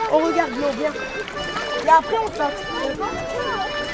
On regarde l'eau bien. Et après on saute.